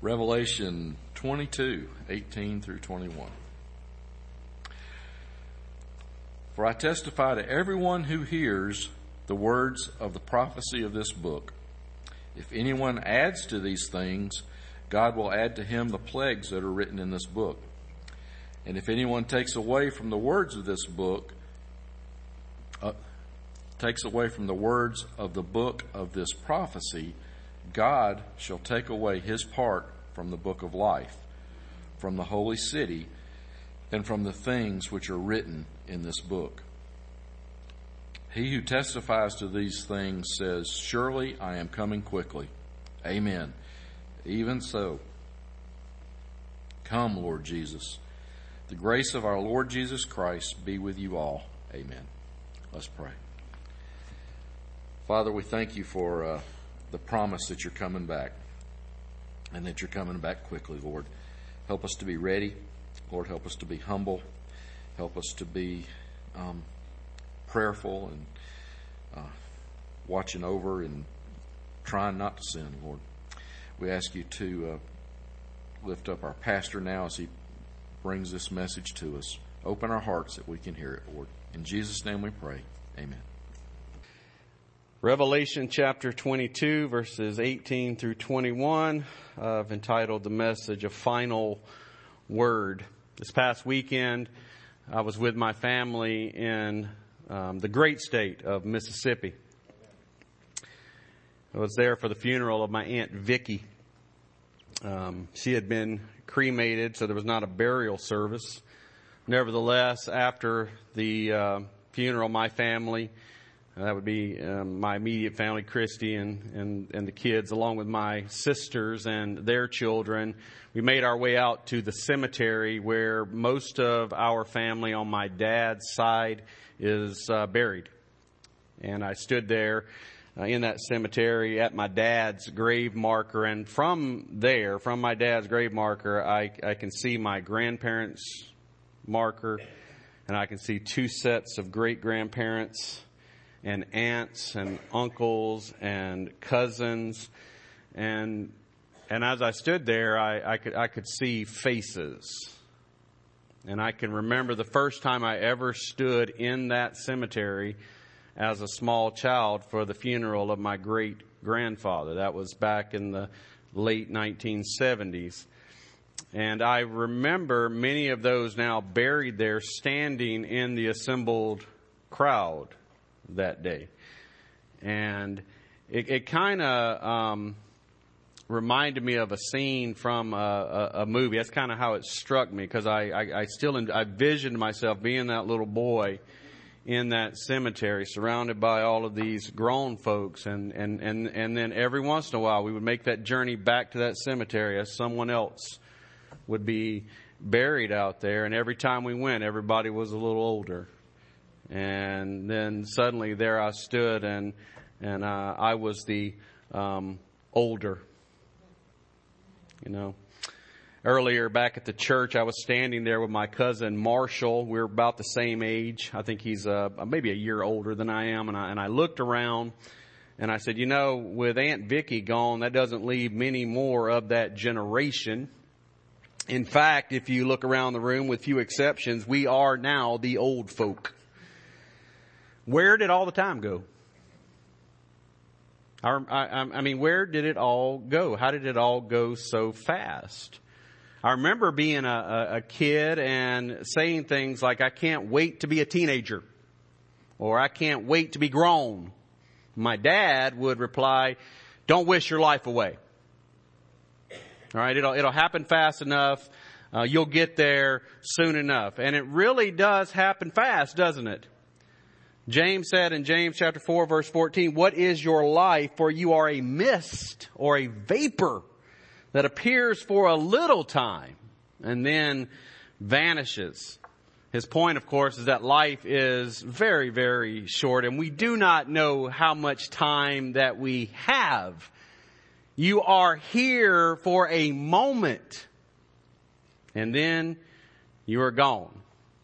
Revelation 22:18 through 21. For I testify to everyone who hears the words of the prophecy of this book. If anyone adds to these things, God will add to him the plagues that are written in this book. And if anyone takes away from the words of this book, takes away from the words of the book of this prophecy, God shall take away his part from the book of life, from the holy city, and from the things which are written in this book. He who testifies to these things says, surely I am coming quickly. Amen. Even so, come, Lord Jesus. The grace of our Lord Jesus Christ be with you all. Amen. Let's pray. Father, we thank you for the promise that you're coming back, and that you're coming back quickly, Lord. Help us to be ready. Lord, help us to be humble. Help us to be prayerful and watching over and trying not to sin, Lord. We ask you to lift up our pastor now as he brings this message to us. Open our hearts that we can hear it, Lord. In Jesus' name we pray. Amen. Revelation chapter 22, verses 18 through 21. I've entitled the message, A Final Word. This past weekend, I was with my family in the great state of Mississippi. I was there for the funeral of my Aunt Vicky. She had been cremated, so there was not a burial service. Nevertheless, after the funeral, my family, that would be my immediate family, Christy and the kids, along with my sisters and their children, we made our way out to the cemetery where most of our family on my dad's side is buried. And I stood there in that cemetery at my dad's grave marker. And from there, from my dad's grave marker, I can see my grandparents' marker. And I can see two sets of great-grandparents and aunts and uncles and cousins. And as I stood there, I could see faces. And I can remember the first time I ever stood in that cemetery as a small child for the funeral of my great-grandfather. That was back in the late 1970s. And I remember many of those now buried there, standing in the assembled crowd that day. And it kind of reminded me of a scene from a movie. That's kind of how it struck me, because I visioned myself being that little boy in that cemetery, surrounded by all of these grown folks, and then every once in a while we would make that journey back to that cemetery as someone else would be buried out there. And every time we went, everybody was a little older. And then suddenly there I stood, and I was the older. You know, earlier back at the church, I was standing there with my cousin Marshall. We're about the same age. I think he's maybe a year older than I am. And I looked around and I said, you know, with Aunt Vicky gone, that doesn't leave many more of that generation. In fact, if you look around the room, with few exceptions, we are now the old folk. Where did all the time go? I mean, where did it all go? How did it all go so fast? I remember being a kid and saying things like, I can't wait to be a teenager, or I can't wait to be grown. My dad would reply, don't wish your life away. All right, it'll happen fast enough. You'll get there soon enough. And it really does happen fast, doesn't it? James said in James chapter 4, verse 14, what is your life? For you are a mist or a vapor that appears for a little time and then vanishes. His point, of course, is that life is very, very short, and we do not know how much time that we have. You are here for a moment, and then you are gone.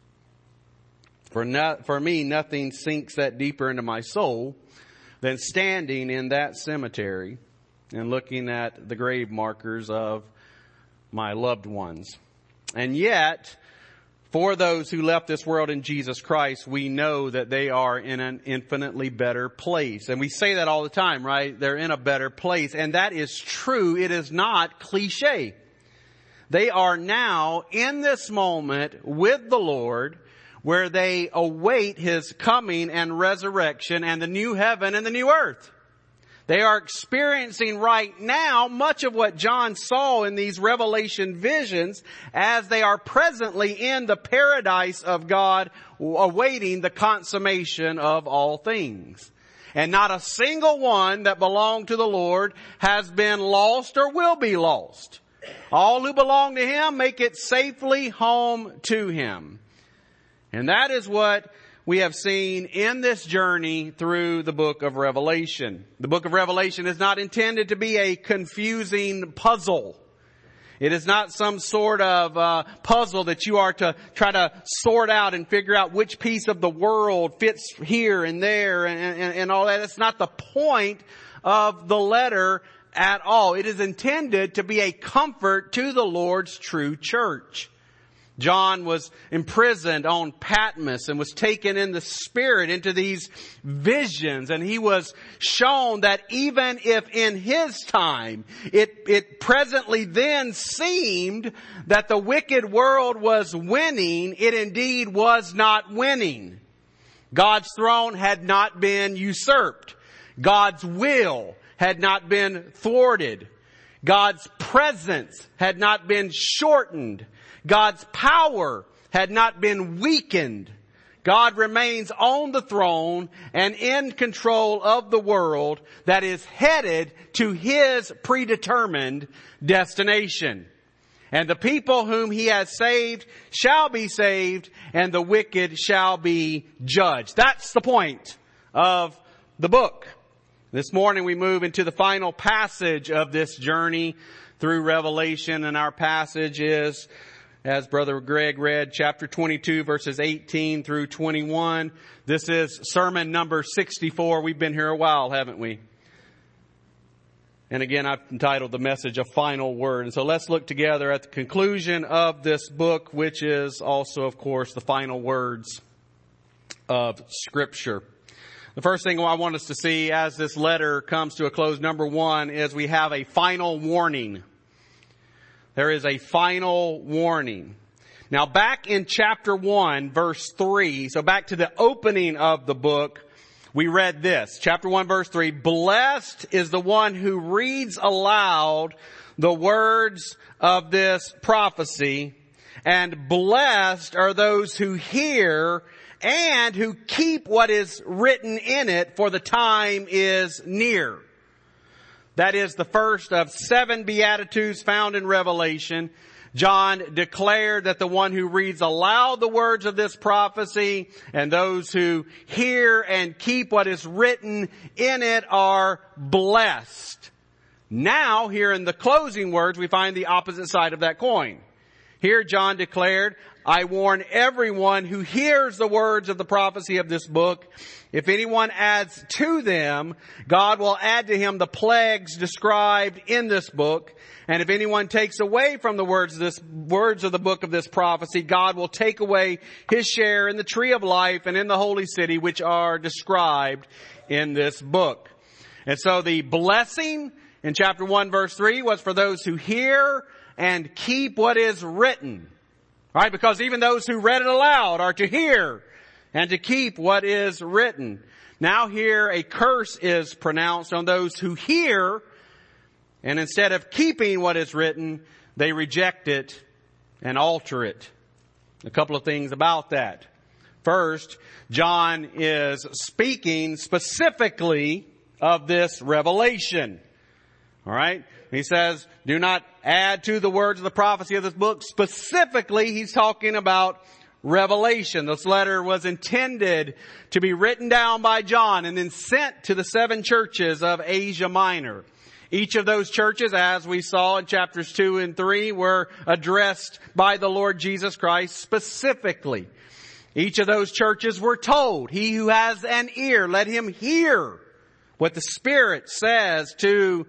For me, nothing sinks that deeper into my soul than standing in that cemetery and looking at the grave markers of my loved ones. And yet, for those who left this world in Jesus Christ, we know that they are in an infinitely better place. And we say that all the time, right? They're in a better place. And that is true. It is not cliche. They are now in this moment with the Lord, where they await His coming and resurrection and the new heaven and the new earth. They are experiencing right now much of what John saw in these Revelation visions, as they are presently in the paradise of God, awaiting the consummation of all things. And not a single one that belonged to the Lord has been lost or will be lost. All who belong to Him make it safely home to Him. And that is what we have seen in this journey through the book of Revelation. The book of Revelation is not intended to be a confusing puzzle. It is not some sort of puzzle that you are to try to sort out and figure out which piece of the world fits here and there and all that. That's not the point of the letter at all. It is intended to be a comfort to the Lord's true church. John was imprisoned on Patmos and was taken in the Spirit into these visions. And he was shown that even if in his time it presently then seemed that the wicked world was winning, it indeed was not winning. God's throne had not been usurped. God's will had not been thwarted. God's presence had not been shortened. God's power had not been weakened. God remains on the throne and in control of the world that is headed to His predetermined destination. And the people whom He has saved shall be saved, and the wicked shall be judged. That's the point of the book. This morning we move into the final passage of this journey through Revelation, and our passage is, as Brother Greg read, chapter 22, verses 18 through 21. This is sermon number 64. We've been here a while, haven't we? And again, I've entitled the message A Final Word. And so let's look together at the conclusion of this book, which is also, of course, the final words of Scripture. The first thing I want us to see as this letter comes to a close, number one, is we have a final warning. There is a final warning. Now back in chapter 1, verse 3, so back to the opening of the book, we read this. Chapter 1, verse 3, "Blessed is the one who reads aloud the words of this prophecy, and blessed are those who hear and who keep what is written in it, for the time is near." That is the first of 7 Beatitudes found in Revelation. John declared that the one who reads aloud the words of this prophecy and those who hear and keep what is written in it are blessed. Now, here in the closing words, we find the opposite side of that coin. Here John declared, "I warn everyone who hears the words of the prophecy of this book. If anyone adds to them, God will add to him the plagues described in this book. And if anyone takes away from the words of the book of this prophecy, God will take away his share in the tree of life and in the holy city, which are described in this book." And so the blessing in chapter 1, verse 3 was for those who hear and keep what is written. Right? Because even those who read it aloud are to hear and to keep what is written. Now here a curse is pronounced on those who hear, and instead of keeping what is written, they reject it and alter it. A couple of things about that. First, John is speaking specifically of this revelation. All right? He says, do not add to the words of the prophecy of this book. Specifically, he's talking about Revelation. This letter was intended to be written down by John and then sent to the 7 churches of Asia Minor. Each of those churches, as we saw in chapters 2 and 3, were addressed by the Lord Jesus Christ specifically. Each of those churches were told, "He who has an ear, let him hear what the Spirit says to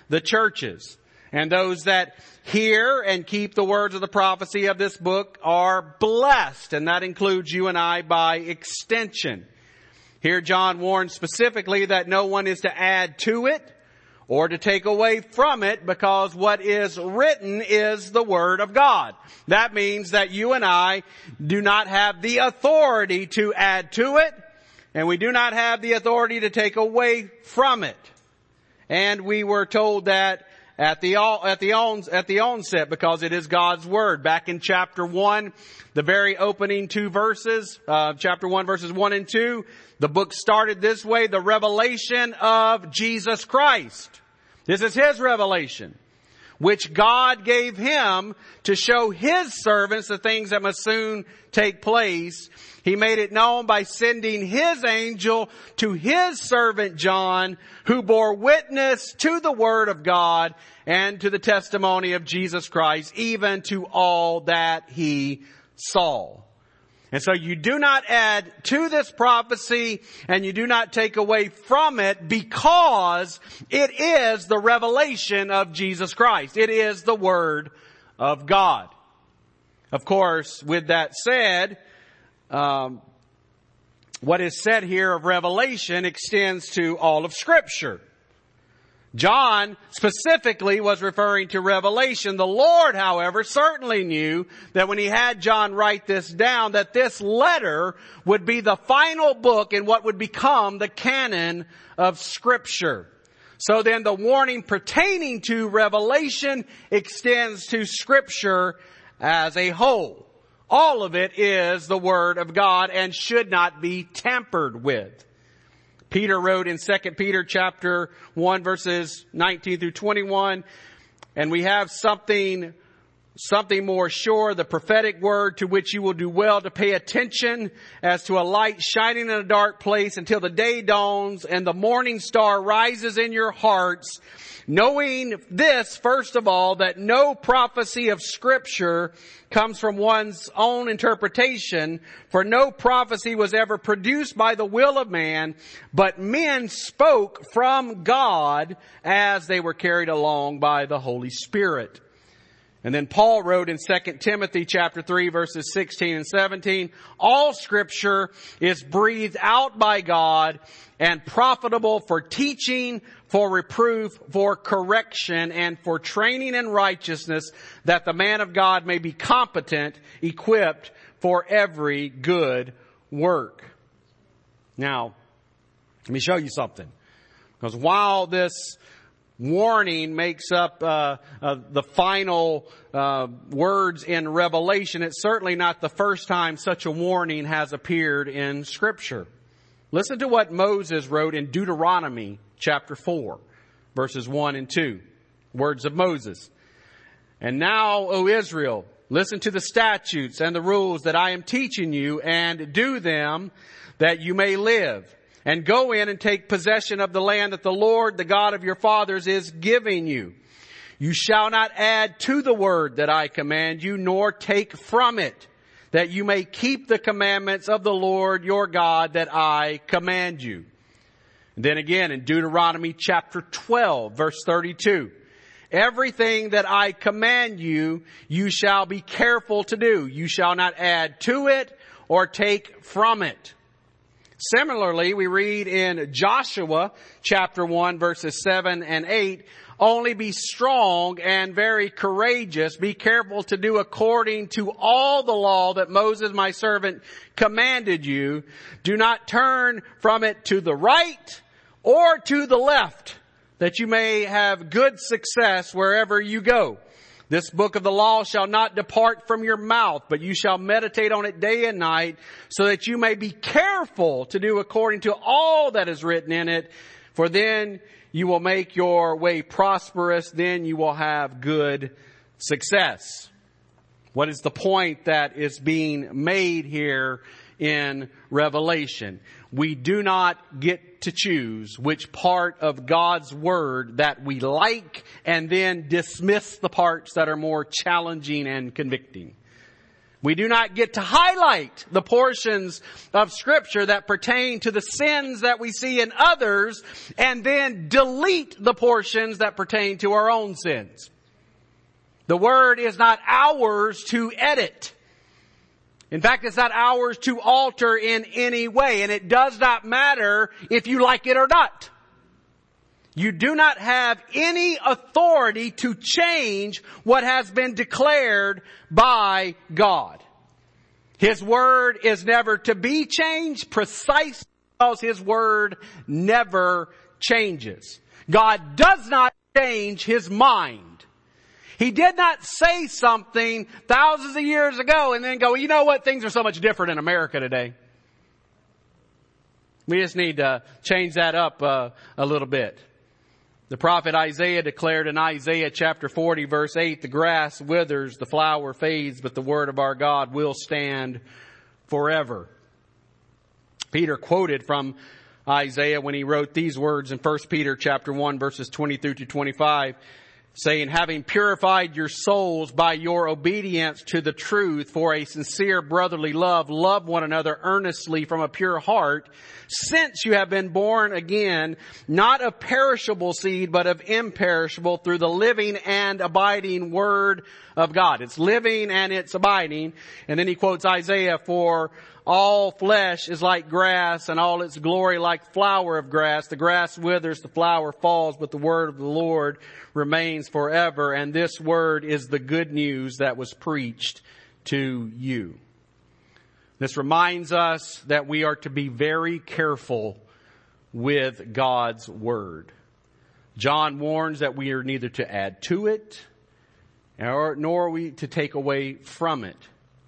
the churches. And those that hear and keep the words of the prophecy of this book are blessed. And that includes you and I by extension. Here John warns specifically that no one is to add to it or to take away from it, because what is written is the Word of God. That means that you and I do not have the authority to add to it, and we do not have the authority to take away from it. And we were told that at the onset, because it is God's Word. Back in chapter 1, the very opening two verses, chapter 1 verses 1 and 2, the book started this way: the revelation of Jesus Christ. This is His revelation, which God gave Him to show His servants the things that must soon take place. He made it known by sending His angel to His servant John, who bore witness to the Word of God and to the testimony of Jesus Christ, even to all that he saw. And so you do not add to this prophecy and you do not take away from it, because it is the revelation of Jesus Christ. It is the Word of God. Of course, with that said, what is said here of revelation extends to all of Scripture. John specifically was referring to revelation. The Lord, however, certainly knew that when He had John write this down, that this letter would be the final book in what would become the canon of Scripture. So then the warning pertaining to revelation extends to Scripture as a whole. All of it is the Word of God and should not be tampered with. Peter wrote in 2 Peter chapter 1 verses 19 through 21, and we have something more sure, the prophetic word, to which you will do well to pay attention, as to a light shining in a dark place until the day dawns and the morning star rises in your hearts, knowing this, first of all, that no prophecy of Scripture comes from one's own interpretation, for no prophecy was ever produced by the will of man, but men spoke from God as they were carried along by the Holy Spirit. And then Paul wrote in 2 Timothy chapter 3 verses 16 and 17, all Scripture is breathed out by God and profitable for teaching, for reproof, for correction, and for training in righteousness, that the man of God may be competent, equipped for every good work. Now, let me show you something. Because while this warning makes up the final words in Revelation, it's certainly not the first time such a warning has appeared in Scripture. Listen to what Moses wrote in Deuteronomy chapter 4, verses 1 and 2. Words of Moses. And now, O Israel, listen to the statutes and the rules that I am teaching you, and do them, that you may live. And go in and take possession of the land that the Lord, the God of your fathers, is giving you. You shall not add to the word that I command you, nor take from it, that you may keep the commandments of the Lord your God that I command you. And then again in Deuteronomy chapter 12, verse 32. Everything that I command you, you shall be careful to do. You shall not add to it or take from it. Similarly, we read in Joshua chapter 1 verses 7 and 8, only be strong and very courageous. Be careful to do according to all the law that Moses my servant commanded you. Do not turn from it to the right or to the left, that you may have good success wherever you go. This book of the law shall not depart from your mouth, but you shall meditate on it day and night, so that you may be careful to do according to all that is written in it. For then you will make your way prosperous, then you will have good success. What is the point that is being made here in Revelation? We do not get to choose which part of God's Word that we like and then dismiss the parts that are more challenging and convicting. We do not get to highlight the portions of Scripture that pertain to the sins that we see in others and then delete the portions that pertain to our own sins. The Word is not ours to edit. In fact, it's not ours to alter in any way, and it does not matter if you like it or not. You do not have any authority to change what has been declared by God. His Word is never to be changed precisely because His Word never changes. God does not change His mind. He did not say something thousands of years ago and then go, you know what, things are so much different in America today. We just need to change that up a little bit. The prophet Isaiah declared in Isaiah chapter 40 verse 8, the grass withers, the flower fades, but the word of our God will stand forever. Peter quoted from Isaiah when he wrote these words in 1 Peter chapter 1 verses 23 to 25, saying, having purified your souls by your obedience to the truth for a sincere brotherly love, love one another earnestly from a pure heart, since you have been born again, not of perishable seed, but of imperishable, through the living and abiding word of God. It's living and it's abiding. And then he quotes Isaiah, for all flesh is like grass, and all its glory like flower of grass. The grass withers, the flower falls, but the word of the Lord remains forever. And this word is the good news that was preached to you. This reminds us that we are to be very careful with God's word. John warns that we are neither to add to it, nor are we to take away from it.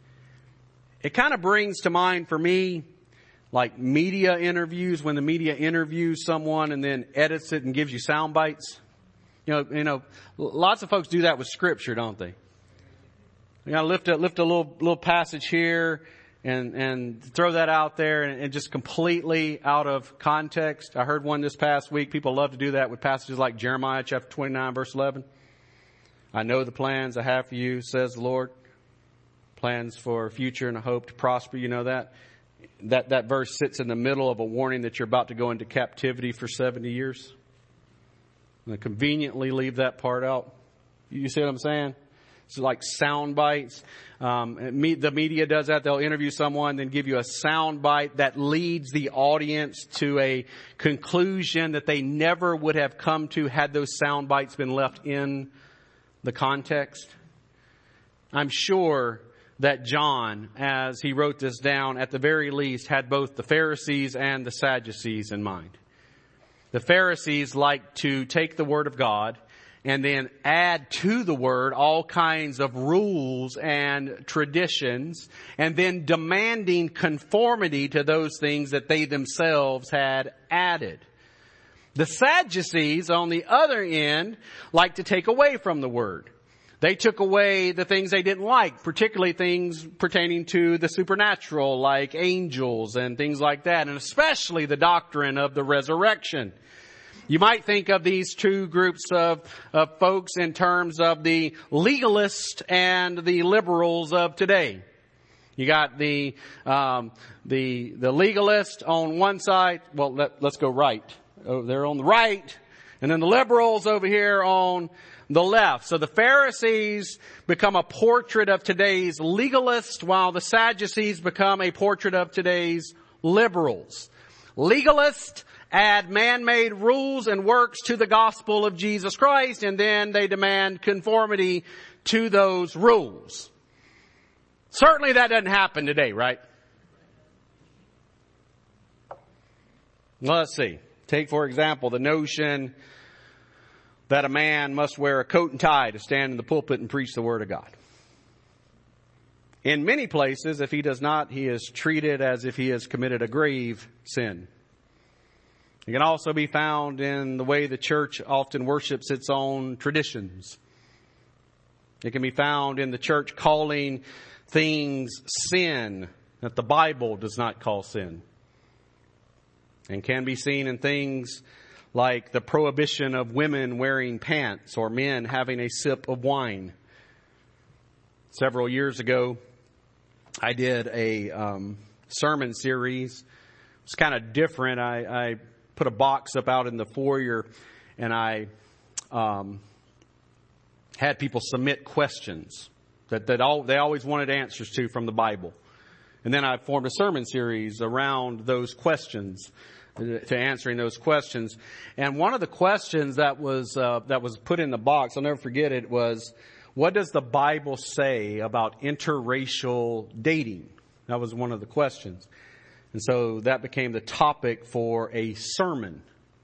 It kind of brings to mind for me like media interviews, when the media interviews someone and then edits it and gives you sound bites. You know, lots of folks do that with Scripture, don't they? You gotta lift a little passage here and throw that out there and just completely out of context. I heard one this past week. People love to do that with passages like Jeremiah chapter 29 verse 11. I know the plans I have for you, says the Lord. Plans for a future and a hope to prosper. You know that verse sits in the middle of a warning that you're about to go into captivity for 70 years. And they conveniently leave that part out. You see what I'm saying? It's like sound bites. The media does that. They'll interview someone, then give you a sound bite that leads the audience to a conclusion that they never would have come to had those sound bites been left in the context. I'm sure that John, as he wrote this down, at the very least had both the Pharisees and the Sadducees in mind. The Pharisees like to take the Word of God and then add to the Word all kinds of rules and traditions, and then demanding conformity to those things that they themselves had added. The Sadducees, on the other end, like to take away from the Word. They took away the things they didn't like, particularly things pertaining to the supernatural, like angels and things like that, and especially the doctrine of the resurrection. You might think of these two groups of folks in terms of the legalists and the liberals of today. You got the legalist on one side. Well, let's go right. Oh, they're on the right, and then the liberals over here on the left. So the Pharisees become a portrait of today's legalists, while the Sadducees become a portrait of today's liberals. Legalists add man-made rules and works to the gospel of Jesus Christ, and then they demand conformity to those rules. Certainly that doesn't happen today, right? Well, let's see. Take, for example, the notion that a man must wear a coat and tie to stand in the pulpit and preach the Word of God. In many places, if he does not, he is treated as if he has committed a grave sin. It can also be found in the way the church often worships its own traditions. It can be found in the church calling things sin that the Bible does not call sin. And can be seen in things like the prohibition of women wearing pants or men having a sip of wine. Several years ago, I did a sermon series. It's kind of different. I put a box up out in the foyer, and I had people submit questions that they always wanted answers to from the Bible. And then I formed a sermon series around those questions, to answering those questions. And one of the questions that was put in the box, I'll never forget it, was, what does the Bible say about interracial dating? That was one of the questions. And so that became the topic for a sermon,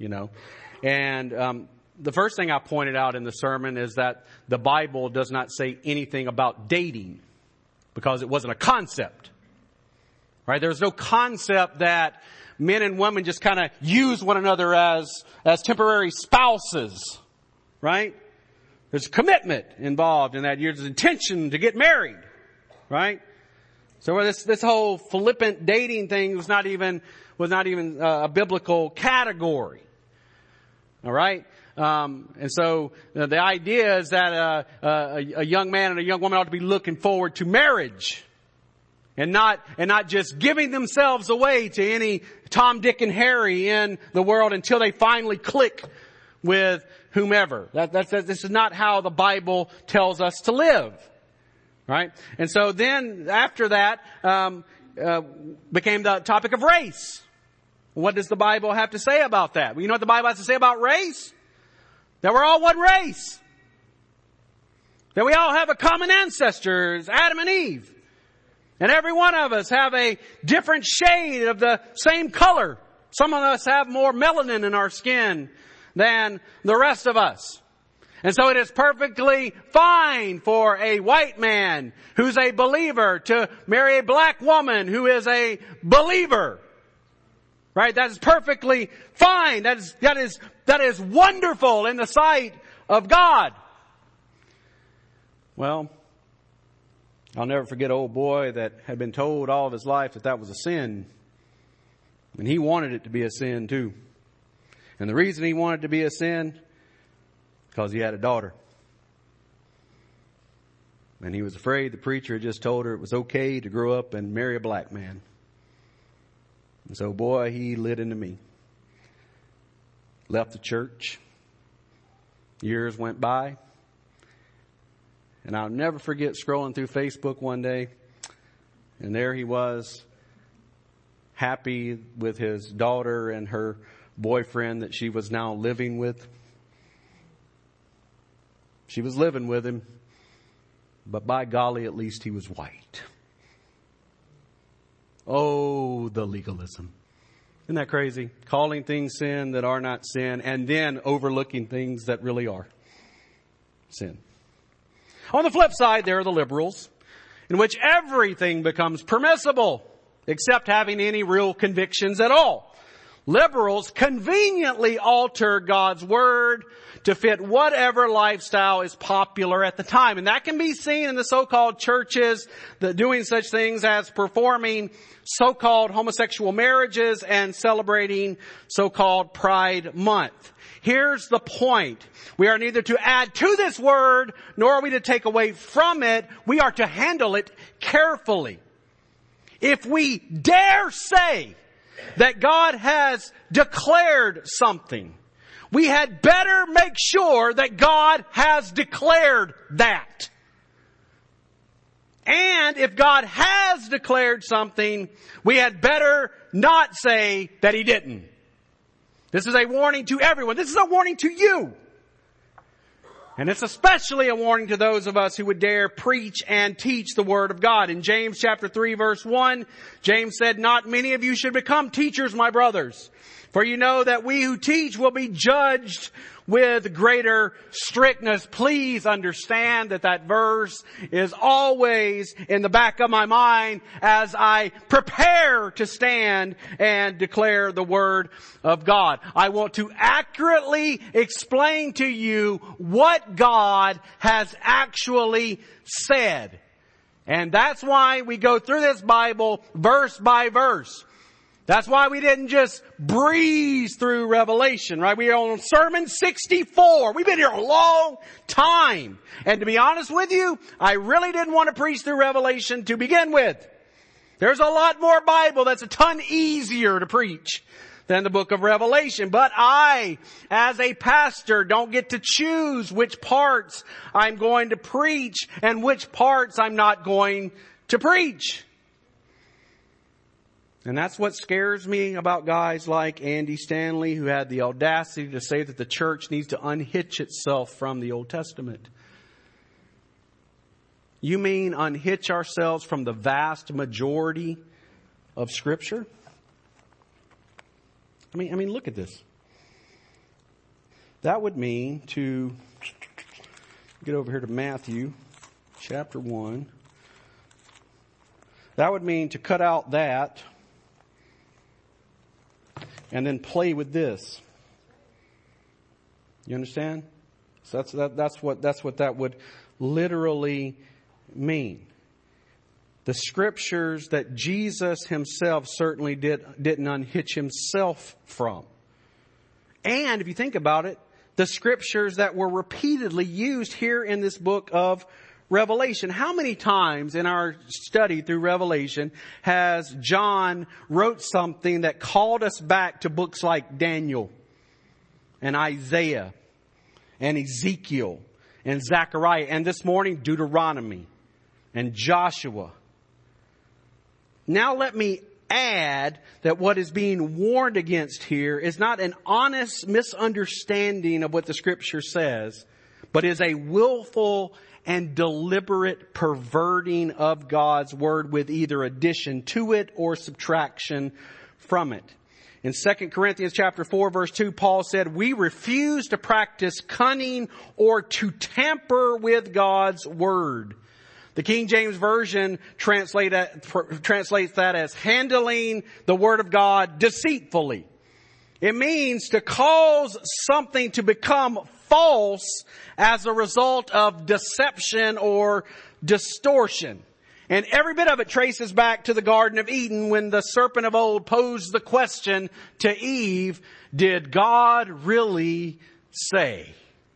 And the first thing I pointed out in the sermon is that the Bible does not say anything about dating because it wasn't a concept. Right? There's no concept that men and women just kind of use one another as temporary spouses. Right? There's commitment involved in that. There's intention to get married. Right? So this whole flippant dating thing was not even a biblical category. All right? And so the idea is that a young man and a young woman ought to be looking forward to marriage. And not just giving themselves away to any Tom, Dick, and Harry in the world until they finally click with whomever. This is not how the Bible tells us to live. Right? And so then after that, became the topic of race. What does the Bible have to say about that? Well, you know what the Bible has to say about race? That we're all one race. That we all have a common ancestors, Adam and Eve. And every one of us have a different shade of the same color. Some of us have more melanin in our skin than the rest of us. And so it is perfectly fine for a white man who's a believer to marry a black woman who is a believer. Right? That is perfectly fine. That is wonderful in the sight of God. Well, I'll never forget an old boy that had been told all of his life that was a sin. And he wanted it to be a sin too. And the reason he wanted it to be a sin, because he had a daughter. And he was afraid the preacher had just told her it was okay to grow up and marry a black man. And so, boy, he lit into me. Left the church. Years went by. And I'll never forget scrolling through Facebook one day. And there he was, happy with his daughter and her boyfriend that she was now living with. She was living with him. But by golly, at least he was white. Oh, the legalism. Isn't that crazy? Calling things sin that are not sin, and then overlooking things that really are sin. On the flip side, there are the liberals, in which everything becomes permissible, except having any real convictions at all. Liberals conveniently alter God's Word to fit whatever lifestyle is popular at the time. And that can be seen in the so-called churches that doing such things as performing so-called homosexual marriages and celebrating so-called Pride Month. Here's the point. We are neither to add to this Word, nor are we to take away from it. We are to handle it carefully. If we dare say that God has declared something, we had better make sure that God has declared that. And if God has declared something, we had better not say that He didn't. This is a warning to everyone. This is a warning to you. And it's especially a warning to those of us who would dare preach and teach the Word of God. In James chapter 3 verse 1, James said, "Not many of you should become teachers, my brothers. For you know that we who teach will be judged with greater strictness." Please understand that verse is always in the back of my mind as I prepare to stand and declare the Word of God. I want to accurately explain to you what God has actually said. And that's why we go through this Bible verse by verse. That's why we didn't just breeze through Revelation, right? We are on Sermon 64. We've been here a long time. And to be honest with you, I really didn't want to preach through Revelation to begin with. There's a lot more Bible that's a ton easier to preach than the book of Revelation. But I, as a pastor, don't get to choose which parts I'm going to preach and which parts I'm not going to preach. And that's what scares me about guys like Andy Stanley, who had the audacity to say that the church needs to unhitch itself from the Old Testament. You mean unhitch ourselves from the vast majority of Scripture? I mean, look at this. That would mean to get over here to Matthew chapter 1. That would mean to cut out that and then play with this. You understand? So that's what that would literally mean. The scriptures that Jesus himself certainly didn't unhitch himself from. And if you think about it, the scriptures that were repeatedly used here in this book of Revelation. How many times in our study through Revelation has John wrote something that called us back to books like Daniel and Isaiah and Ezekiel and Zechariah, and this morning Deuteronomy and Joshua? Now let me add that what is being warned against here is not an honest misunderstanding of what the Scripture says, but is a willful and deliberate perverting of God's Word with either addition to it or subtraction from it. In 2 Corinthians chapter 4 verse 2, Paul said, "We refuse to practice cunning or to tamper with God's Word." The King James Version translates that as handling the Word of God deceitfully. It means to cause something to become false as a result of deception or distortion. And every bit of it traces back to the Garden of Eden when the serpent of old posed the question to Eve, did God really say?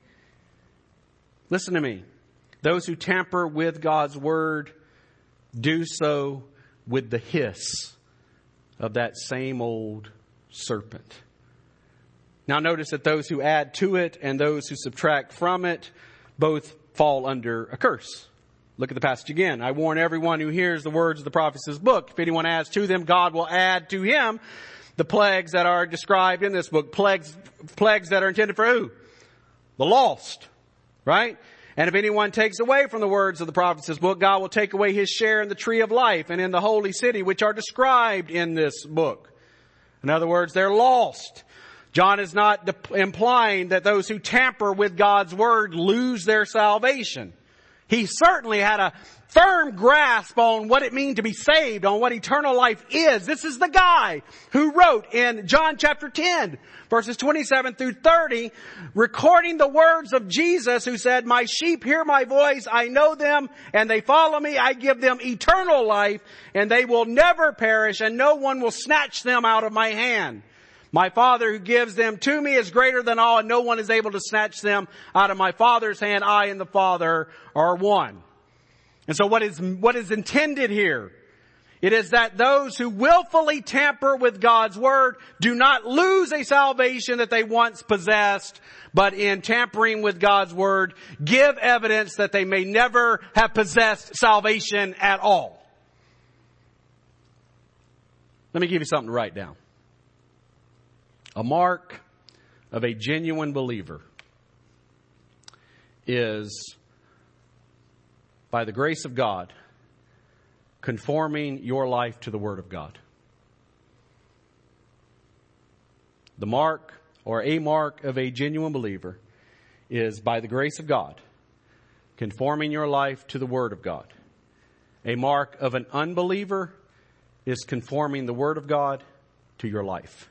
Listen to me. Those who tamper with God's Word do so with the hiss of that same old serpent. Now notice that those who add to it and those who subtract from it both fall under a curse. Look at the passage again. "I warn everyone who hears the words of the prophet's book. If anyone adds to them, God will add to him the plagues that are described in this book." Plagues that are intended for who? The lost. Right? "And if anyone takes away from the words of the prophet's book, God will take away his share in the tree of life and in the holy city, which are described in this book." In other words, they're lost. John is not implying that those who tamper with God's Word lose their salvation. He certainly had a firm grasp on what it means to be saved, on what eternal life is. This is the guy who wrote in John chapter 10, verses 27 through 30, recording the words of Jesus, who said, "My sheep hear my voice, I know them, and they follow me. I give them eternal life, and they will never perish, and no one will snatch them out of my hand. My Father who gives them to me is greater than all, and no one is able to snatch them out of my Father's hand. I and the Father are one." And so what is intended here? It is that those who willfully tamper with God's Word do not lose a salvation that they once possessed, but in tampering with God's Word, give evidence that they may never have possessed salvation at all. Let me give you something to write down. A mark of a genuine believer is, by the grace of God, conforming your life to the Word of God. The mark or a mark of a genuine believer is, by the grace of God, conforming your life to the Word of God. A mark of an unbeliever is conforming the Word of God to your life.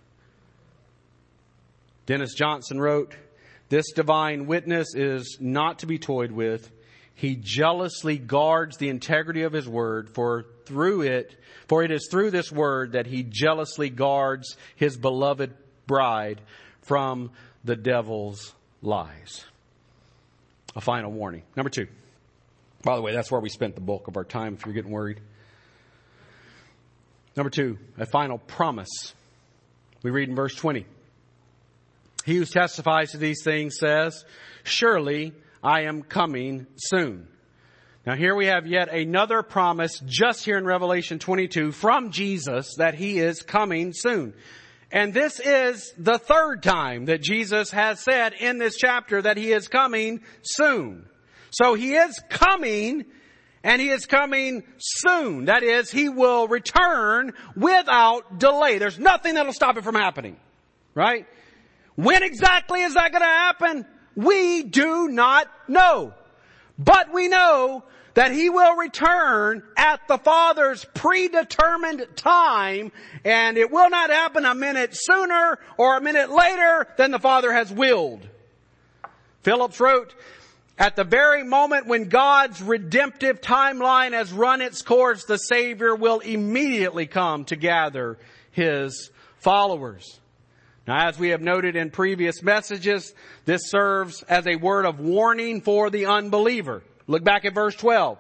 Dennis Johnson wrote, "This divine witness is not to be toyed with. He jealously guards the integrity of his word, for it is through this word that he jealously guards his beloved bride from the devil's lies." A final warning. Number 2. By the way, that's where we spent the bulk of our time, if you're getting worried. Number 2, a final promise. We read in verse 20. He who testifies to these things says, surely I am coming soon. Now here we have yet another promise just here in Revelation 22 from Jesus that He is coming soon. And this is the third time that Jesus has said in this chapter that He is coming soon. So He is coming, and He is coming soon. That is, He will return without delay. There's nothing that'll stop it from happening. Right? When exactly is that going to happen? We do not know. But we know that He will return at the Father's predetermined time, and it will not happen a minute sooner or a minute later than the Father has willed. Phillips wrote, at the very moment when God's redemptive timeline has run its course, the Savior will immediately come to gather His followers. Now, as we have noted in previous messages, this serves as a word of warning for the unbeliever. Look back at verse 12.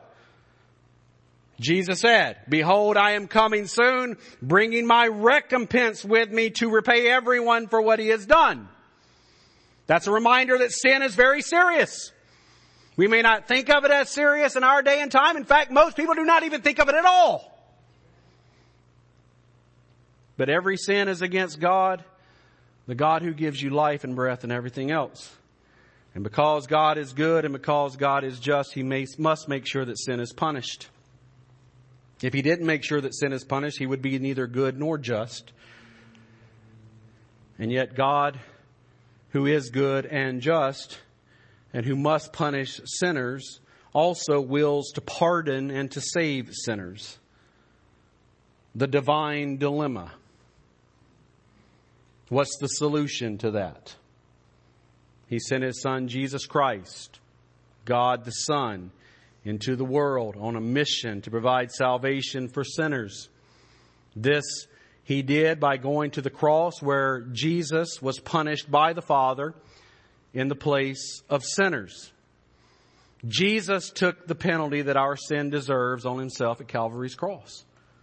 Jesus said, behold, I am coming soon, bringing my recompense with me to repay everyone for what he has done. That's a reminder that sin is very serious. We may not think of it as serious in our day and time. In fact, most people do not even think of it at all. But every sin is against God, the God who gives you life and breath and everything else. And because God is good and because God is just, He must make sure that sin is punished. If He didn't make sure that sin is punished, He would be neither good nor just. And yet God, who is good and just, and who must punish sinners, also wills to pardon and to save sinners. The divine dilemma. What's the solution to that? He sent His Son, Jesus Christ, God the Son, into the world on a mission to provide salvation for sinners. This He did by going to the cross where Jesus was punished by the Father in the place of sinners. Jesus took the penalty that our sin deserves on Himself at Calvary's cross.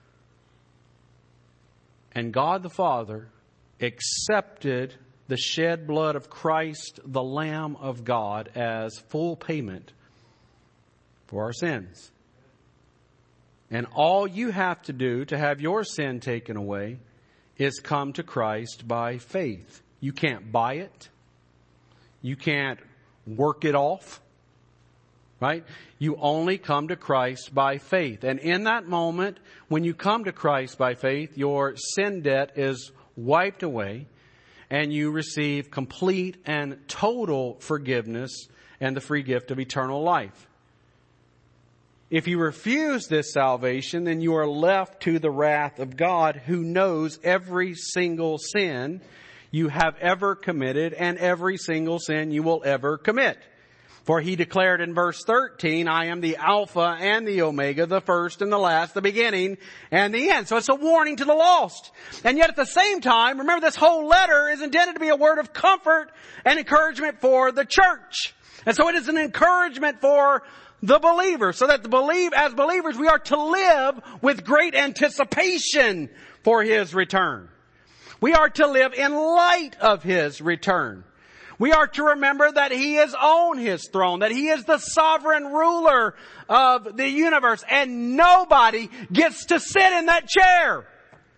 And God the Father accepted the shed blood of Christ, the Lamb of God, as full payment for our sins. And all you have to do to have your sin taken away is come to Christ by faith. You can't buy it. You can't work it off. Right? You only come to Christ by faith. And in that moment, when you come to Christ by faith, your sin debt is wiped away, and you receive complete and total forgiveness and the free gift of eternal life. If you refuse this salvation, then you are left to the wrath of God, who knows every single sin you have ever committed and every single sin you will ever commit. For He declared in verse 13, I am the Alpha and the Omega, the first and the last, the beginning and the end. So it's a warning to the lost. And yet at the same time, remember, this whole letter is intended to be a word of comfort and encouragement for the church. And so it is an encouragement for the believer, so that as believers we are to live with great anticipation for His return. We are to live in light of His return. We are to remember that He is on His throne, that He is the sovereign ruler of the universe, and nobody gets to sit in that chair.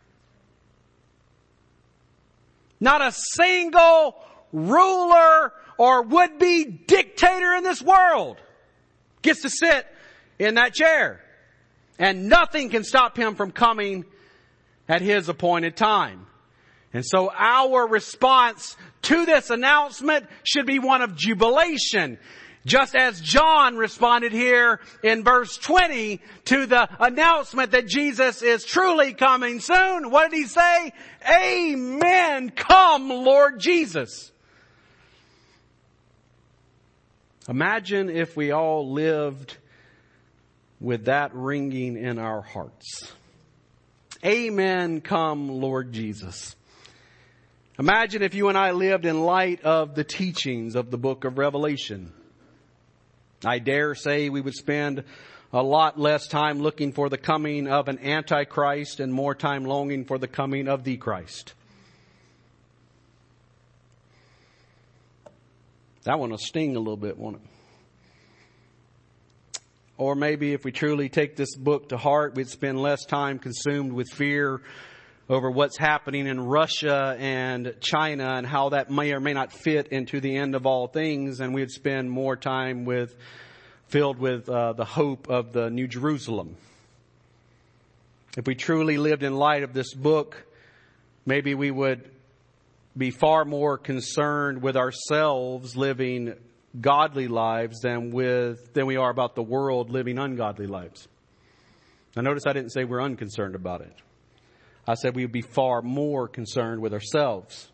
Not a single ruler or would-be dictator in this world gets to sit in that chair. And nothing can stop Him from coming at His appointed time. And so our response to this announcement should be one of jubilation. Just as John responded here in verse 20 to the announcement that Jesus is truly coming soon. What did He say? Amen. Come, Lord Jesus. Imagine if we all lived with that ringing in our hearts. Amen. Come, Lord Jesus. Imagine if you and I lived in light of the teachings of the book of Revelation. I dare say we would spend a lot less time looking for the coming of an Antichrist and more time longing for the coming of the Christ. That one will sting a little bit, won't it? Or maybe if we truly take this book to heart, we'd spend less time consumed with fear over what's happening in Russia and China and how that may or may not fit into the end of all things, and we'd spend more time filled with the hope of the New Jerusalem. If we truly lived in light of this book, maybe we would be far more concerned with ourselves living godly lives than we are about the world living ungodly lives. Now notice I didn't say we're unconcerned about it. I said we would be far more concerned with ourselves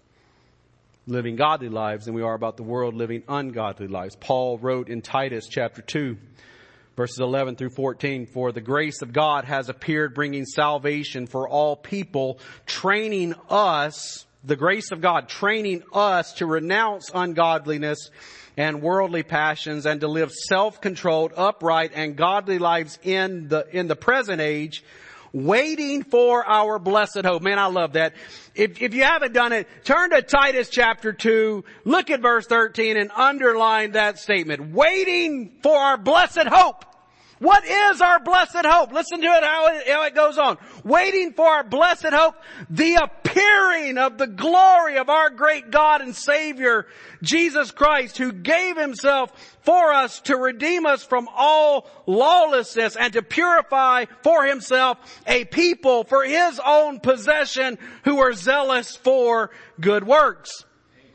living godly lives than we are about the world living ungodly lives. Paul wrote in Titus chapter 2, verses 11 through 14, "For the grace of God has appeared, bringing salvation for all people, training us," the grace of God, training us to renounce ungodliness and worldly passions and to live self-controlled, upright, and godly lives in the present age, waiting for our blessed hope. Man, I love that. If you haven't done it, turn to Titus chapter 2, look at verse 13 and underline that statement. Waiting for our blessed hope. What is our blessed hope? Listen to it how it goes on. Waiting for our blessed hope, the appearing of the glory of our great God and Savior, Jesus Christ, who gave Himself for us to redeem us from all lawlessness and to purify for Himself a people for His own possession who are zealous for good works.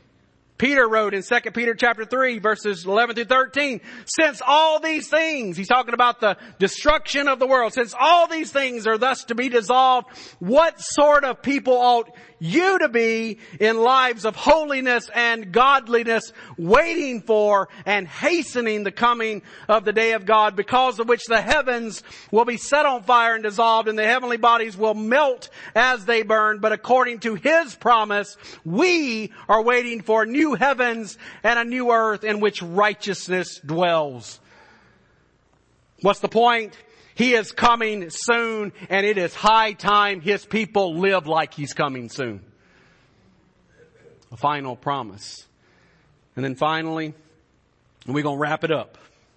Peter wrote in 2 Peter chapter 3 verses 11 through 13, "Since all these things," he's talking about the destruction of the world, "since all these things are thus to be dissolved, what sort of people ought you to be in lives of holiness and godliness, waiting for and hastening the coming of the day of God, because of which the heavens will be set on fire and dissolved, and the heavenly bodies will melt as they burn. But according to His promise, we are waiting for new heavens and a new earth in which righteousness dwells." What's the point? He is coming soon, and it is high time His people live like He's coming soon. A final promise. And then finally, and we're going to wrap it up,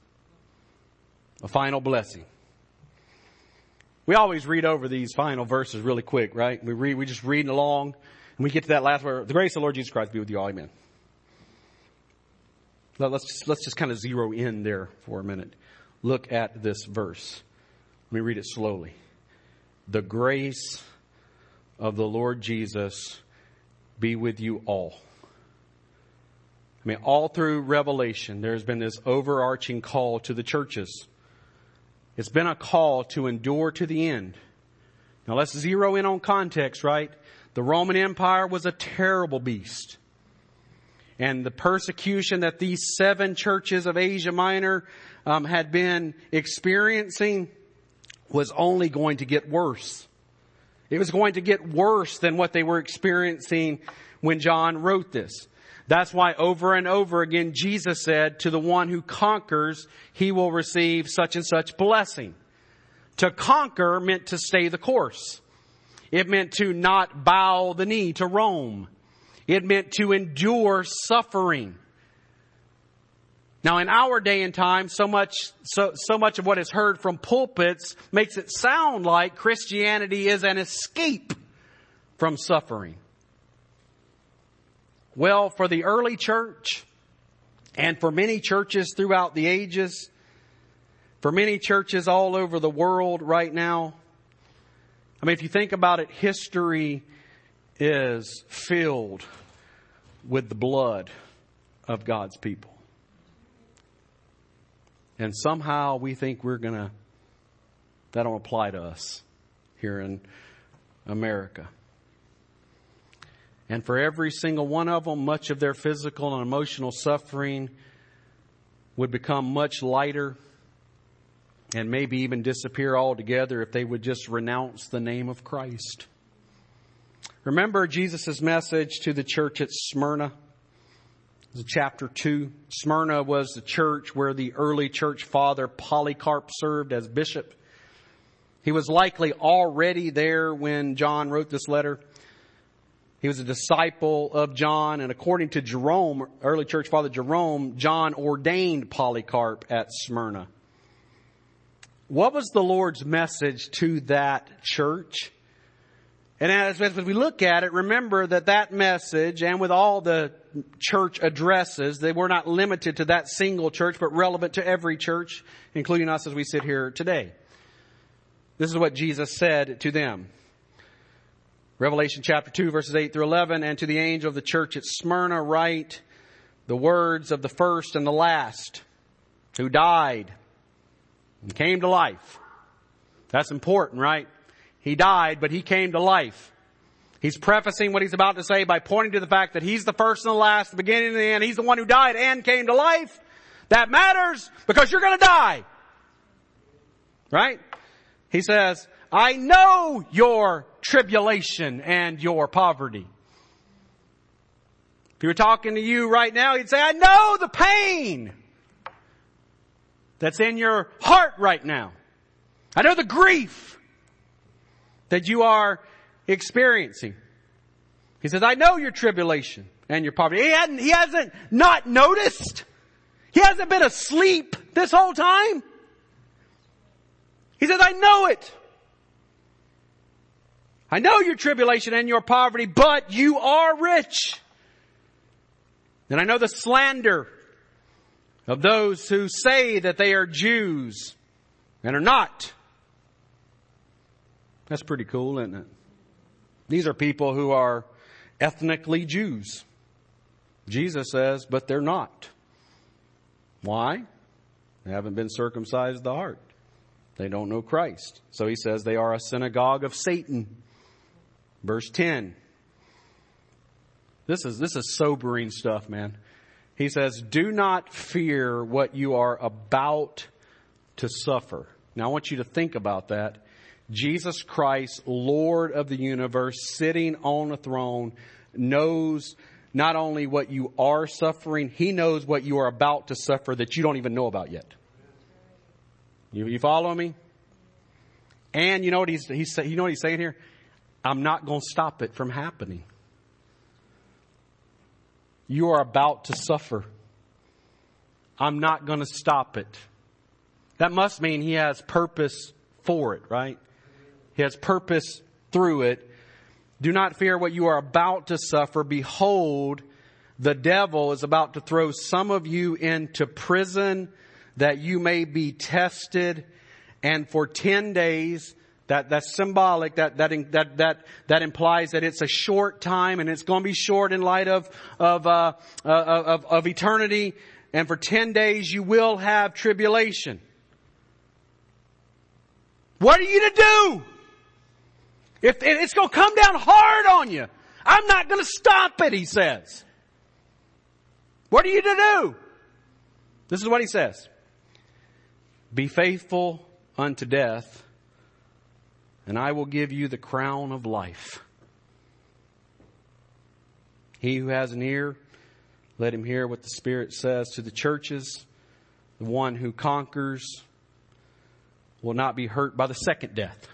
a final blessing. We always read over these final verses really quick, right? We just reading along, and we get to that last word. "The grace of the Lord Jesus Christ be with you all." Amen. Let's just kind of zero in there for a minute. Look at this verse. Let me read it slowly. "The grace of the Lord Jesus be with you all." I mean, all through Revelation, there's been this overarching call to the churches. It's been a call to endure to the end. Now let's zero in on context, right? The Roman Empire was a terrible beast. And the persecution that these 7 churches of Asia Minor had been experiencing was only going to get worse. It was going to get worse than what they were experiencing when John wrote this. That's why over and over again Jesus said, "To the one who conquers, he will receive such and such blessing." To conquer meant to stay the course. It meant to not bow the knee to Rome. It meant to endure suffering. Now in our day and time, so much of what is heard from pulpits makes it sound like Christianity is an escape from suffering. Well, for the early church, and for many churches throughout the ages, for many churches all over the world right now, I mean, if you think about it, history is filled with the blood of God's people. And somehow we think that don't apply to us here in America. And for every single one of them, much of their physical and emotional suffering would become much lighter and maybe even disappear altogether if they would just renounce the name of Christ. Remember Jesus' message to the church at Smyrna? This is chapter 2. Smyrna was the church where the early church father Polycarp served as bishop. He was likely already there when John wrote this letter. He was a disciple of John, and according to Jerome, early church father Jerome, John ordained Polycarp at Smyrna. What was the Lord's message to that church? And as we look at it, remember that message, and with all the church addresses, they were not limited to that single church, but relevant to every church, including us as we sit here today. This is what Jesus said to them. Revelation chapter 2, verses 8 through 11, and to the angel of the church at Smyrna write the words of the first and the last, who died and came to life. That's important, right? He died, but he came to life. He's prefacing what he's about to say by pointing to the fact that he's the first and the last, the beginning and the end. He's the one who died and came to life. That matters because you're going to die. Right? He says, I know your tribulation and your poverty. If he were talking to you right now, he'd say, I know the pain that's in your heart right now. I know the grief that you are experiencing. He says, I know your tribulation and your poverty. He hasn't not noticed. He hasn't been asleep this whole time. He says, I know it. I know your tribulation and your poverty, but you are rich. And I know the slander of those who say that they are Jews and are not. That's pretty cool, isn't it? These are people who are ethnically Jews. Jesus says, but they're not. Why? They haven't been circumcised of the heart. They don't know Christ. So he says they are a synagogue of Satan. Verse 10. This is sobering stuff, man. He says, do not fear what you are about to suffer. Now I want you to think about that. Jesus Christ, Lord of the universe, sitting on a throne, knows not only what you are suffering, He knows what you are about to suffer that you don't even know about yet. You follow me? And you know what he's saying here? I'm not going to stop it from happening. You are about to suffer. I'm not going to stop it. That must mean He has purpose for it, right? He has purpose through it. Do not fear what you are about to suffer. Behold, the devil is about to throw some of you into prison that you may be tested. And for 10 days, that's symbolic. That implies that it's a short time, and it's going to be short in light of eternity. And for 10 days you will have tribulation. What are you to do? If it's going to come down hard on you, I'm not going to stop it, he says. What are you to do? This is what he says. Be faithful unto death, and I will give you the crown of life. He who has an ear, let him hear what the Spirit says to the churches. The one who conquers will not be hurt by the second death.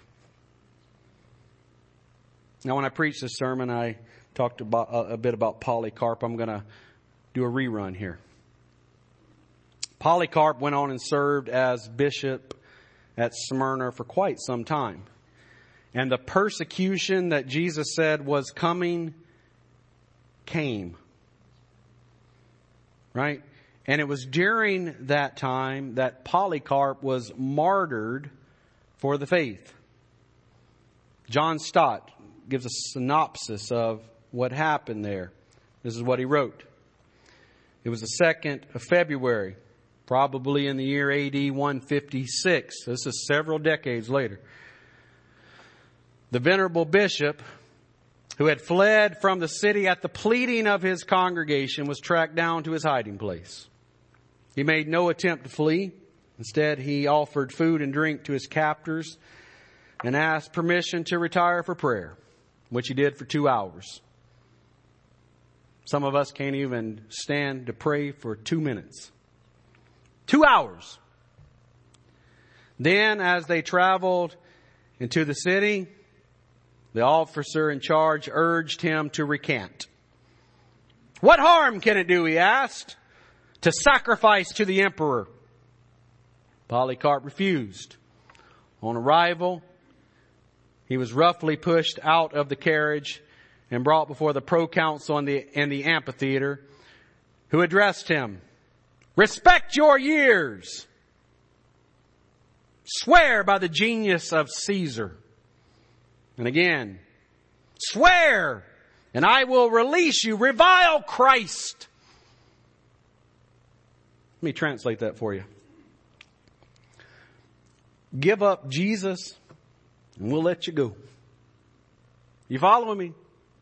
Now, when I preached this sermon, I talked about a bit about Polycarp. I'm going to do a rerun here. Polycarp went on and served as bishop at Smyrna for quite some time. And the persecution that Jesus said was coming came. Right? And it was during that time that Polycarp was martyred for the faith. John Stott gives a synopsis of what happened there. This is what he wrote. It was the 2nd of February, probably in the year AD 156. This is several decades later. The venerable bishop, who had fled from the city at the pleading of his congregation, was tracked down to his hiding place. He made no attempt to flee. Instead, he offered food and drink to his captors and asked permission to retire for prayer, which he did for 2 hours. Some of us can't even stand to pray for 2 minutes. 2 hours. Then as they traveled into the city, the officer in charge urged him to recant. What harm can it do, he asked, to sacrifice to the emperor? Polycarp refused. On arrival, he was roughly pushed out of the carriage and brought before the proconsul in the amphitheater, who addressed him, respect your years. Swear by the genius of Caesar. And again, swear, and I will release you. Revile Christ. Let me translate that for you. Give up Jesus, and we'll let you go. You following me?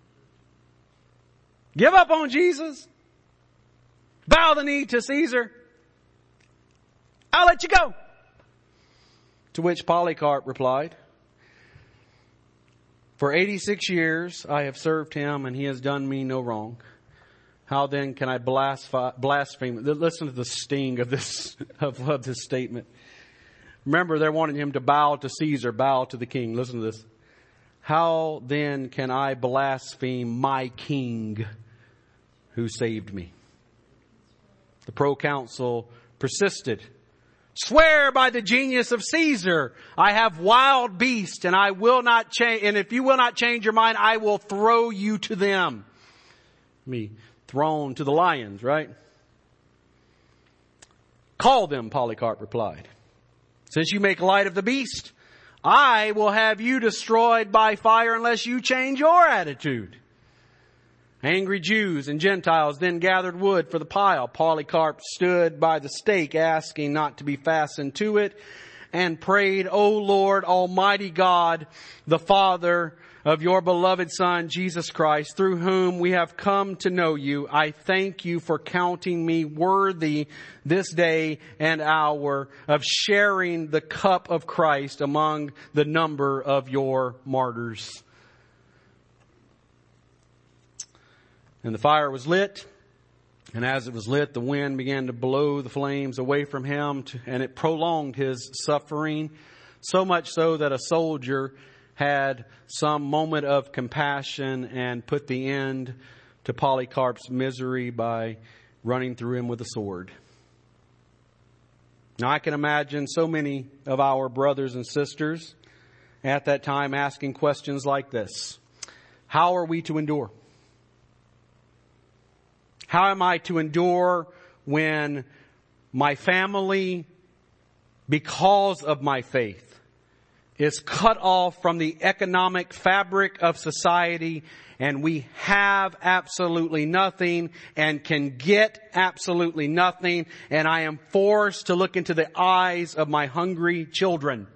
Give up on Jesus. Bow the knee to Caesar. I'll let you go. To which Polycarp replied, for 86 years I have served him, and he has done me no wrong. How then can I blaspheme? Listen to the sting of this of this statement. Remember, they're wanting him to bow to Caesar, bow to the king. Listen to this. How then can I blaspheme my king who saved me? The proconsul persisted. Swear by the genius of Caesar. I have wild beasts, and I will not change. And if you will not change your mind, I will throw you to them. Me thrown to the lions, right? Call them, Polycarp replied. Since you make light of the beast, I will have you destroyed by fire unless you change your attitude. Angry Jews and Gentiles then gathered wood for the pile. Polycarp stood by the stake, asking not to be fastened to it, and prayed, O Lord, Almighty God, the Father of your beloved Son, Jesus Christ, through whom we have come to know you. I thank you for counting me worthy this day and hour of sharing the cup of Christ among the number of your martyrs. And the fire was lit, and as it was lit, the wind began to blow the flames away from him, and it prolonged his suffering, so much so that a soldier had some moment of compassion and put the end to Polycarp's misery by running through him with a sword. Now I can imagine so many of our brothers and sisters at that time asking questions like this. How are we to endure? How am I to endure when my family, because of my faith, is cut off from the economic fabric of society, and we have absolutely nothing and can get absolutely nothing, and I am forced to look into the eyes of my hungry children?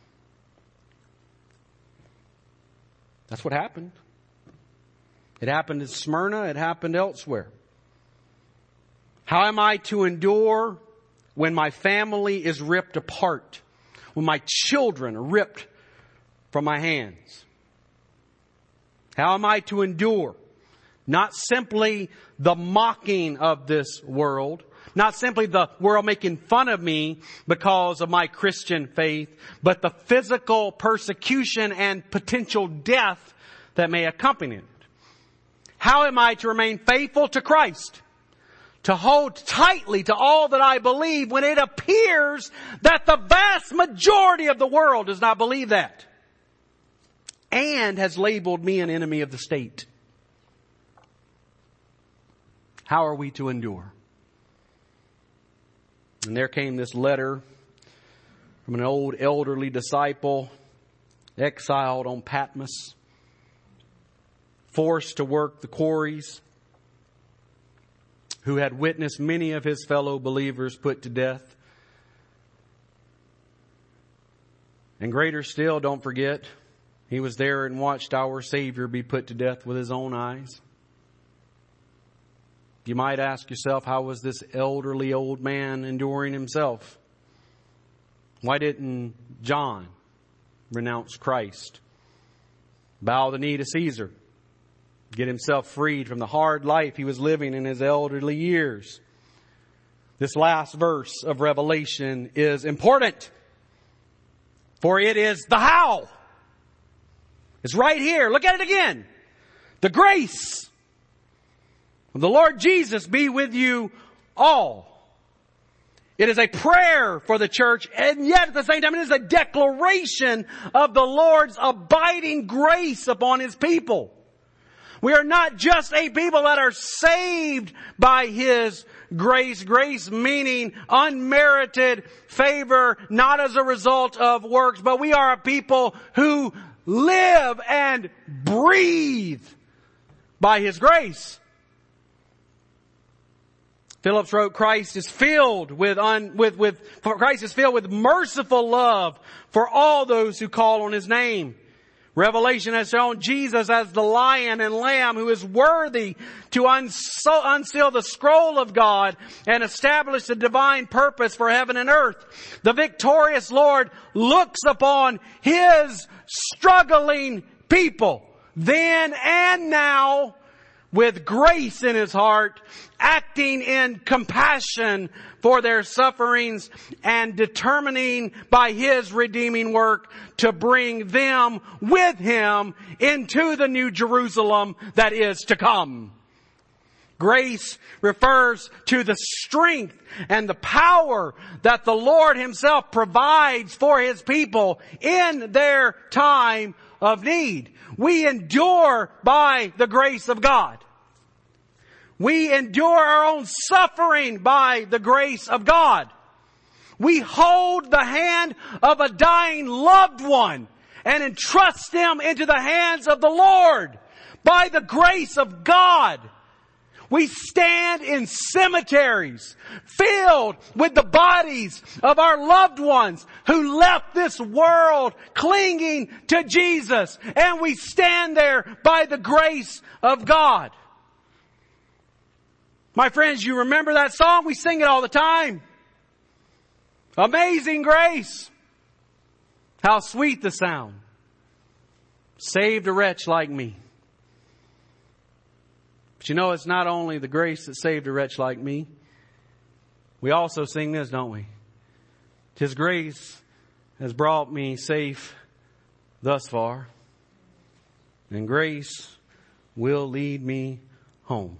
That's what happened. It happened in Smyrna. It happened elsewhere. How am I to endure when my family is ripped apart? When my children are ripped from my hands? How am I to endure not simply the mocking of this world, not simply the world making fun of me because of my Christian faith, but the physical persecution and potential death that may accompany it? How am I to remain faithful to Christ? To hold tightly to all that I believe when it appears that the vast majority of the world does not believe that and has labeled me an enemy of the state? How are we to endure? And there came this letter from an old elderly disciple, exiled on Patmos, forced to work the quarries, who had witnessed many of his fellow believers put to death. And greater still, don't forget, he was there and watched our Savior be put to death with his own eyes. You might ask yourself, how was this elderly old man enduring himself? Why didn't John renounce Christ? Bow the knee to Caesar? get himself freed from the hard life he was living in his elderly years. This last verse of Revelation is important, for it is the how. It's right here. Look at it again. The grace of the Lord Jesus be with you all. It is a prayer for the church, and yet at the same time it is a declaration of the Lord's abiding grace upon His people. We are not just a people that are saved by His grace. Grace meaning unmerited favor, not as a result of works, but we are a people who live and breathe by His grace. Phillips wrote, Christ is filled with merciful love for all those who call on His name. Revelation has shown Jesus as the lion and lamb who is worthy to unseal the scroll of God and establish the divine purpose for heaven and earth. The victorious Lord looks upon His struggling people then and now with grace in His heart, acting in compassion for their sufferings and determining by His redeeming work to bring them with Him into the new Jerusalem that is to come. Grace refers to the strength and the power that the Lord Himself provides for His people in their time of need. We endure by the grace of God. We endure our own suffering by the grace of God. We hold the hand of a dying loved one and entrust them into the hands of the Lord by the grace of God. We stand in cemeteries filled with the bodies of our loved ones who left this world clinging to Jesus. And we stand there by the grace of God. My friends, you remember that song? We sing it all the time. Amazing grace. How sweet the sound. Saved a wretch like me. But you know, it's not only the grace that saved a wretch like me. We also sing this, don't we? His grace has brought me safe thus far, and grace will lead me home.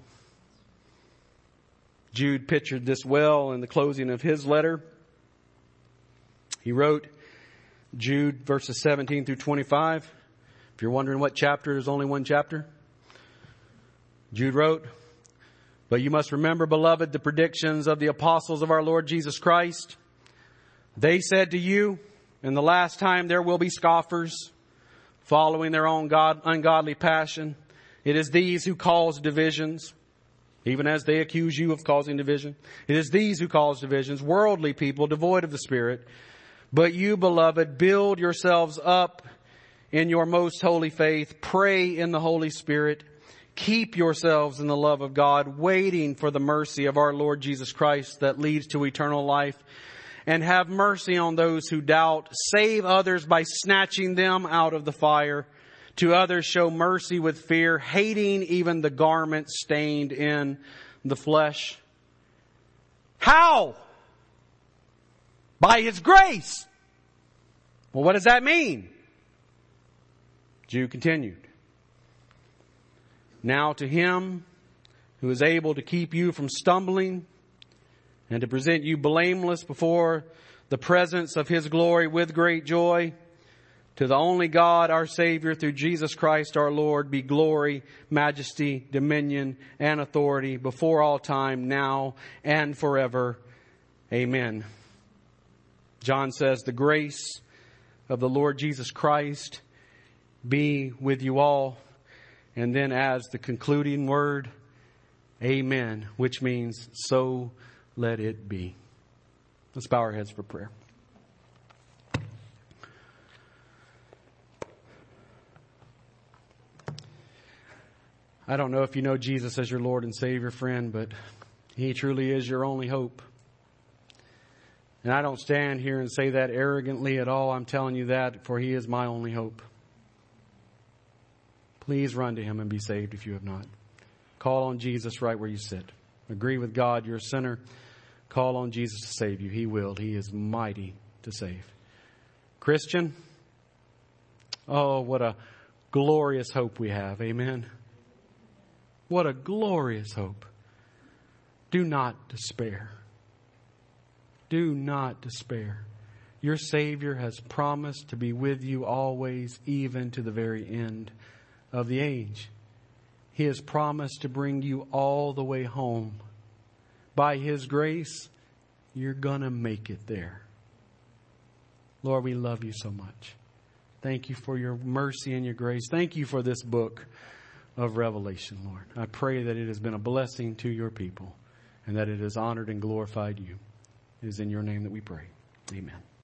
Jude pictured this well in the closing of his letter. He wrote, Jude verses 17 through 25. If you're wondering what chapter, there's only one chapter. Jude wrote, but you must remember, beloved, the predictions of the apostles of our Lord Jesus Christ. They said to you, in the last time there will be scoffers, following their own ungodly passion. It is these who cause divisions, even as they accuse you of causing division. It is these who cause divisions, worldly people, devoid of the Spirit. But you, beloved, build yourselves up in your most holy faith. Pray in the Holy Spirit. Keep yourselves in the love of God, waiting for the mercy of our Lord Jesus Christ that leads to eternal life. And have mercy on those who doubt. Save others by snatching them out of the fire. To others show mercy with fear, hating even the garment stained in the flesh. How? By His grace. Well, what does that mean? Jude continued. Now to Him who is able to keep you from stumbling and to present you blameless before the presence of His glory with great joy, to the only God, our Savior, through Jesus Christ our Lord, be glory, majesty, dominion, and authority before all time, now and forever. Amen. John says, the grace of the Lord Jesus Christ be with you all. And then as the concluding word, amen, which means so let it be. Let's bow our heads for prayer. I don't know if you know Jesus as your Lord and Savior, friend, but He truly is your only hope. And I don't stand here and say that arrogantly at all. I'm telling you that, for He is my only hope. please run to Him and be saved if you have not. Call on Jesus right where you sit. Agree with God you're a sinner. Call on Jesus to save you. He will. He is mighty to save. Christian, oh, what a glorious hope we have. Amen. What a glorious hope. Do not despair. Do not despair. Your Savior has promised to be with you always, even to the very end of the age. He has promised to bring you all the way home. By His grace, you're going to make it there. Lord, we love you so much. Thank you for your mercy and your grace. Thank you for this book of Revelation, Lord. I pray that it has been a blessing to your people and that it has honored and glorified you. It is in your name that we pray. Amen.